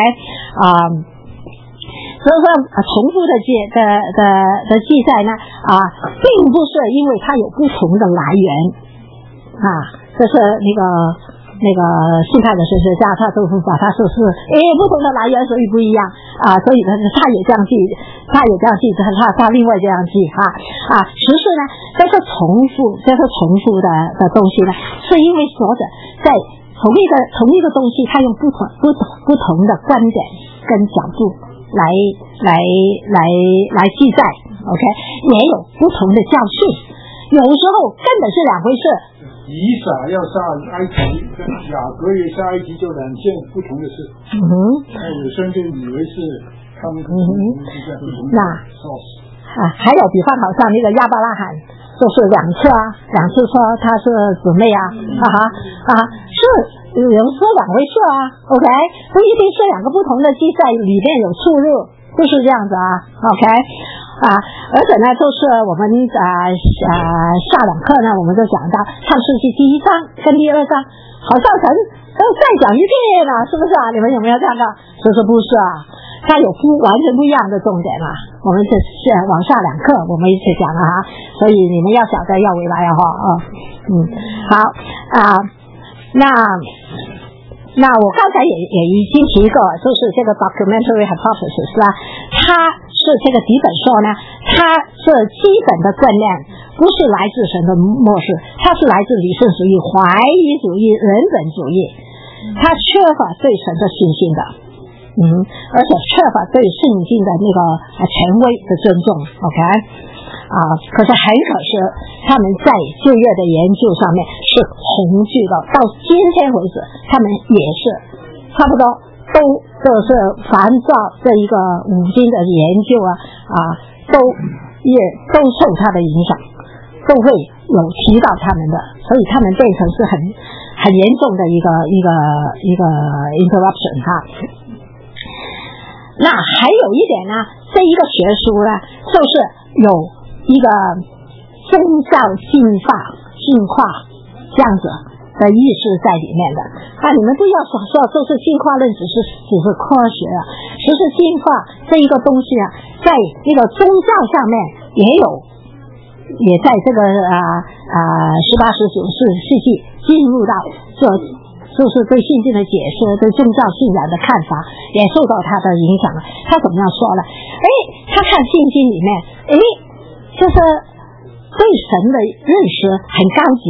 所以说重复的记载呢并不是因为它有不同的来源这是那个新派的神学家他都是把它说是不同的来源所以不一样所以他也这样记，他另外这样记其实呢这是重复的东西呢，是因为作者在同一个东西他用不同的观点跟角度来记载。 OK 也有不同的教训，有时候根本是两回事。 以撒要杀埃及跟雅各也杀埃及就2件不同的事。有些人就以为是他们可能是在不同的还有比方好像那个亚伯拉罕就是2次说他是姊妹是有时候两回事OK 不一定是2个不同的记载里面有出入，就是这样子OK 而且呢就是我们下2课呢我们就讲到创世纪第1章跟第2章好像神都再讲一遍了，是不是你们有没有看到？其实不是它有完全不一样的重点我们是往下2课我们一起讲所以你们要晓得要回来好那我刚才也已经提过，就是这个 documentary hypothesis 它是这个基本说呢，它是基本的观念不是来自神的漠视，它是来自理性主义、怀疑主义、人本主义，它缺乏对神的信心的而且缺乏对圣经的那个权威的尊重。 OK可是很可惜他们在旧约的研究上面是红据的，到今天为止他们也是差不多都是凡照这一个五经的研究都受他的影响，都会有提到他们的，所以他们变成是很严重的一个 interruption 那还有一点呢，这一个学说呢就是有一个宗教进化这样子的意识在里面的你们不要说就是进化论只是科学其实进化这一个东西在那个宗教上面也在这个18、19世纪进入到就是对信经的解释，对宗教信仰的看法也受到他的影响了。他怎么样说呢？他看信经里面就是对神的认识很高级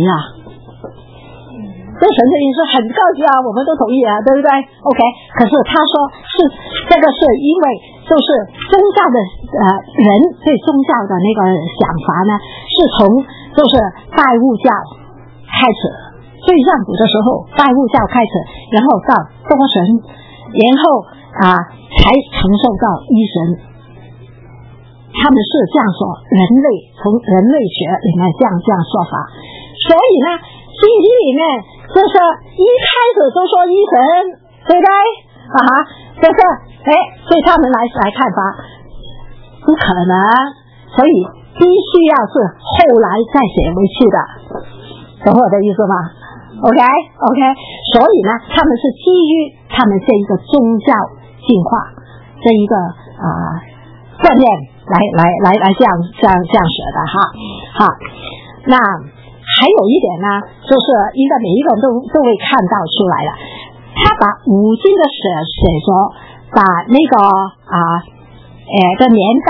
对神的认识很高级我们都同意对不对 OK 可是他说是这个是因为就是宗教的人对宗教的那个想法呢是从就是拜物教开始，最上古的时候拜物教开始，然后到多神，然后才承受到一神，他们是这样说，从人类学里面这样说法。所以呢信经里面就是一开始就说一神，对不对就是对他们来看法不可能，所以必须要是后来再写回去的，懂我的意思吗？OK， 所以呢，他们是基于他们这一个宗教进化这一个观念这样舍的哈。好，那还有一点呢，就是应该每一个人都会看到出来了。他把五经的写作，把那个的年代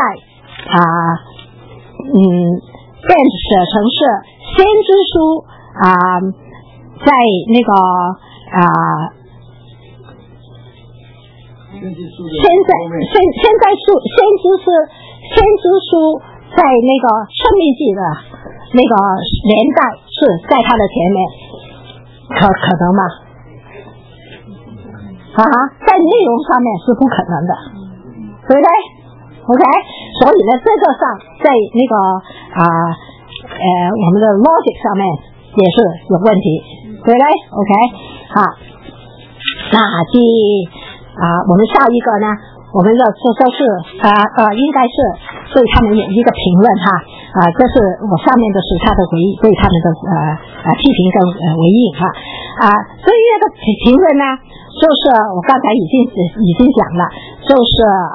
变写成是先知书在那个先知书在那个申命记的那个年代是在他的前面，可能吗？在内容上面是不可能的，对不对 ？OK， 所以呢，这个上在那个我们的 logic 上面也是有问题，对不对 ？OK， 好，那我们下一个呢，我们要说是应该是对他们有一个评论哈，这是我上面的是他的对他们的批评跟回应哈，所以那个评论呢，就是我刚才已经讲了，就是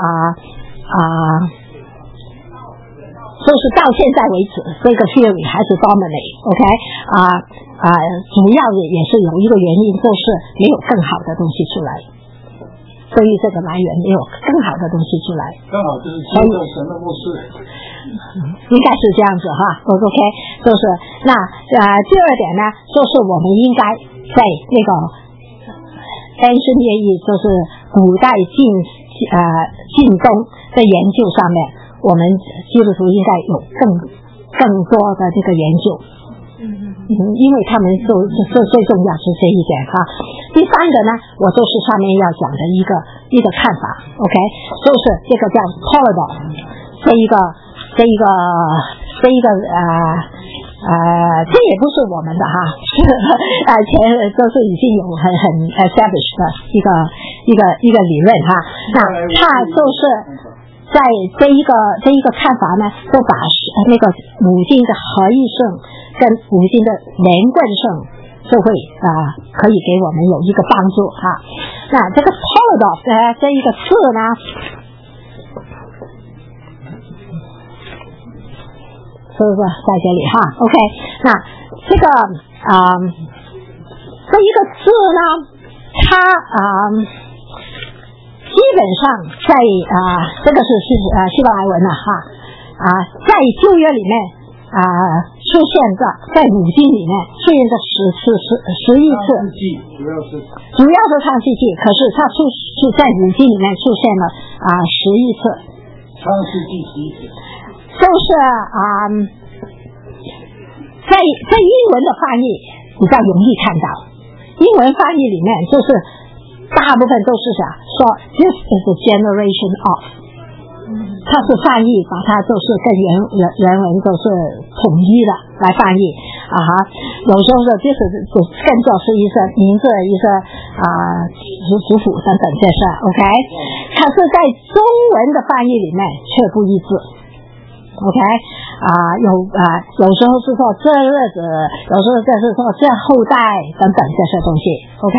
就是到现在为止，这个 theory 还是 dominate，OK， 主要也是有一个原因，就是没有更好的东西出来。对于这个来源没有更好的东西出来， 刚好就是接受神的牧师， 应该是这样子哈。OK， 就是那第二点呢，就是我们应该在那个ancient Near East，就是古代近东的研究上面，我们基督徒应该有更多的这个研究。因为他们最重要是这一点哈。第三个呢，我就是上面要讲的一个看法 ，OK， 就是这个叫 Toledo， 这一个这也不是我们的哈，前就是已经有很 established 的一个理论哈。那他就是在这一个看法呢，就把那个五经的合意性跟五经的连贯性就会可以给我们有一个帮助哈。那这个 Toledo 这一个字呢，是不是在这里哈 ？OK， 那这个这一个字呢，它基本上在这个是希伯来文了哈在旧约里面出现的，在五经里面出现的11次，主要是创世纪，可是它在五经里面出现了11次， 创世纪11次， 就是在英文的翻译比较容易看到，英文翻译里面就是大部分都是说 this is a generation of， 它是翻译把它就是跟原文都是统一的来翻译有时候是 this is 更作是一些名字一些族谱等等这些 OK， 可是在中文的翻译里面却不一致OK， 有时候是说这日子，有时候就是说这后代等等这些东西 OK，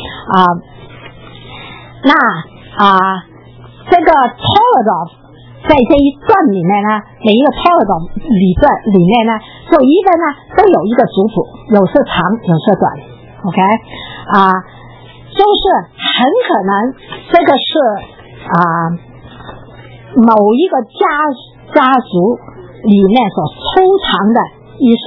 那这个 Toledo 在这一段里面呢，每一个 Toledo 里面呢，就一个呢都有一个族谱，有是长有是短 OK， 就是很可能这个是某一个家族里面所收藏的一些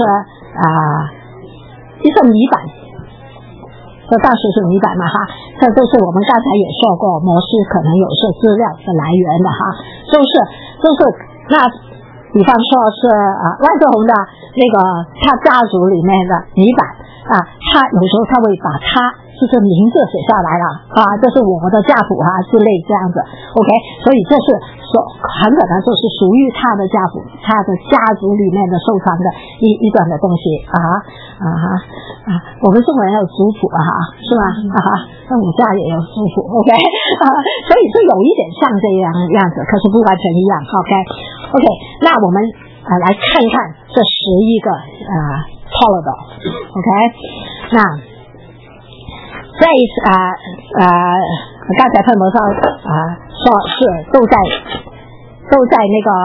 泥板，这当时是泥板嘛哈，这都是我们刚才也说过，摩西可能有些资料的来源的哈，就是那比方说是万志宏的那个他家族里面的泥板他有时候他会把他就是名字写下来了这是我的家谱之类这样子 OK， 所以这是很可能就是属于他的家谱，他的家族里面的收藏的一段的东西我们中国人有族谱是吧那我家也有族谱 OK 所以是有一点像这样子，可是不完全一样 OK， 那我们来看看这11个Toledo OK， 那在刚才潘博士说是都在都在那个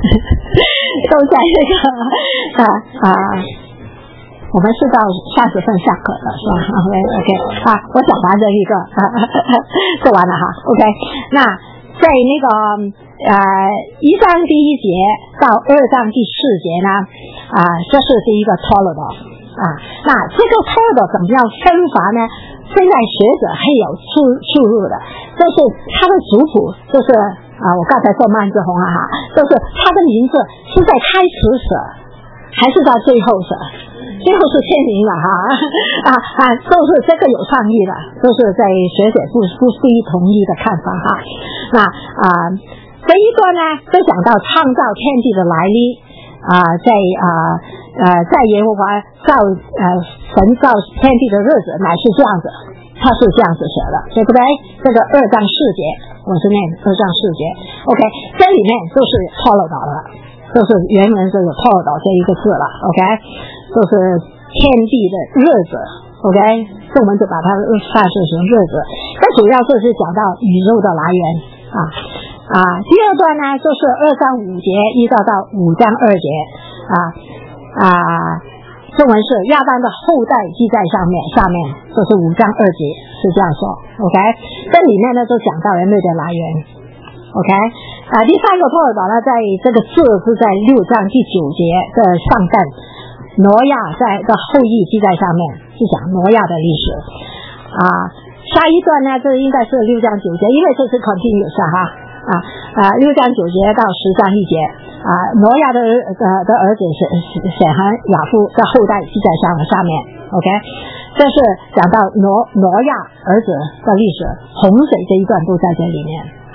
我们是到30分下课的是吧 ？OK 我讲完这一个说完了哈 OK 那在那个1章第1节到2章第4节呢这是第一个 toledo 那这个 toledo 怎么样分法呢？现在学者还有出入的，就是他的族谱就是我刚才说曼之红就是他的名字是在开始写还是到最后写？最后是签名了都是这个有创意的，都是在学者不同意的看法那这一段呢就讲到创造天地的来历在耶和华神造天地的日子乃是这样子，他是这样子写的，对不对？这个2章4节，我是念2章4节 OK 这里面就是 toledo 了，就是原文这个 toledo 这一个字了 OK 就是天地的日子 OK 中文就把它翻译成日子，这主要就是讲到宇宙的来源第二段呢就是2章5节一直到5章2节中文是亚当的后代记在下面就是5章2节是这样说 OK 这里面呢就讲到人类的来源 OK 第三个toledo呢在这个字是在6章第9节的上段，挪亚的后裔记在下面，是讲挪亚的历史下一段呢这应该是6章9节，因为这是 continuous 6章9节到10章1节挪亚的儿子显含雅夫的后代记在下面 OK 这是讲到挪亚儿子的历史，洪水这一段都在这里面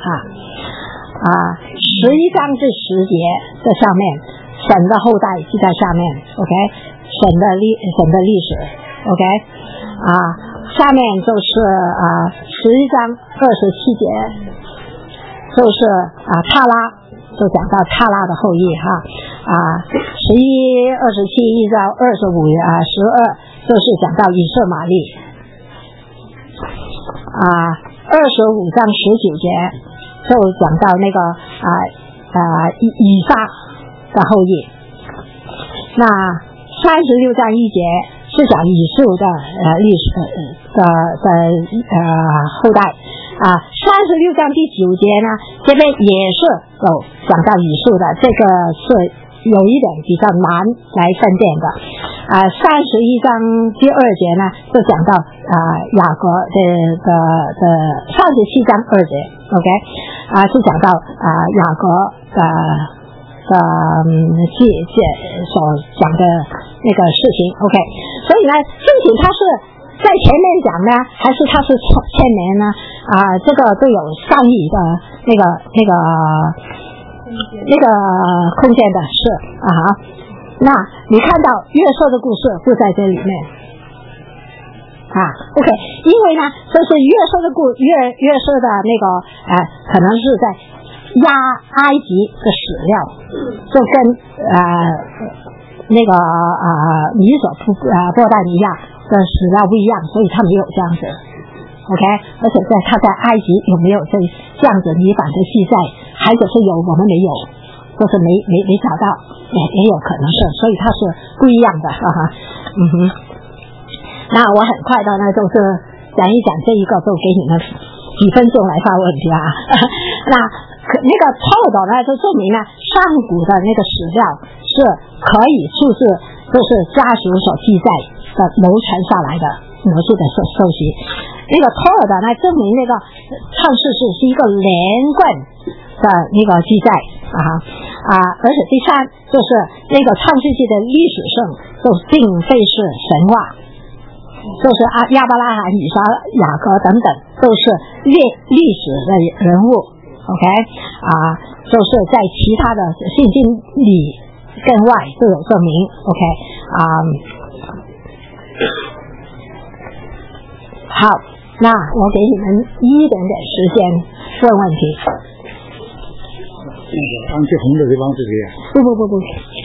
11章至10节的上面，神的后代记在下面 OK 神的历史 OK 下面就是11章27节就是塔拉，就讲到塔拉的后裔11、27一直到25、12就是讲到以色玛利25章19节就讲到那个以撒的后裔，那36章1节是讲以述的历史的后代36章第9节呢这边也是有讲到以述的，这个是有一点比较难来分辨的31章第2节呢就讲到雅各的37章2节 OK 是讲到雅各的所讲的那个事情 OK 所以呢究竟他是在前面讲呢还是他是前面呢这个都有商议的那个空间的事那你看到约瑟的故事就在这里面OK 因为呢这是约瑟的那个可能是在压埃及的史料就跟那个米索波大尼亚的史料不一样，所以他没有这样子 OK 而且他在埃及有没有这样子泥板的记载，还是有我们没有，就是没找到，也有可能是，所以它是不一样的那我很快的呢就是讲一讲这一个，就给你们几分钟来发问题那个toledo呢就证明呢上古的那个史料是可以出自就是家属所记载的流传下来的模式的收集，那个toledo呢证明那个创世纪是一个连贯的那个记载而且第三就是那个创世纪的历史上就并非是神话，就是亚伯拉罕、以撒、雅各等等都是历史的人物 OK 就是在其他的圣经里跟外都有证明 OK 好，那我给你们一点点时间问问题。 安志红的地方是谁呀？ 不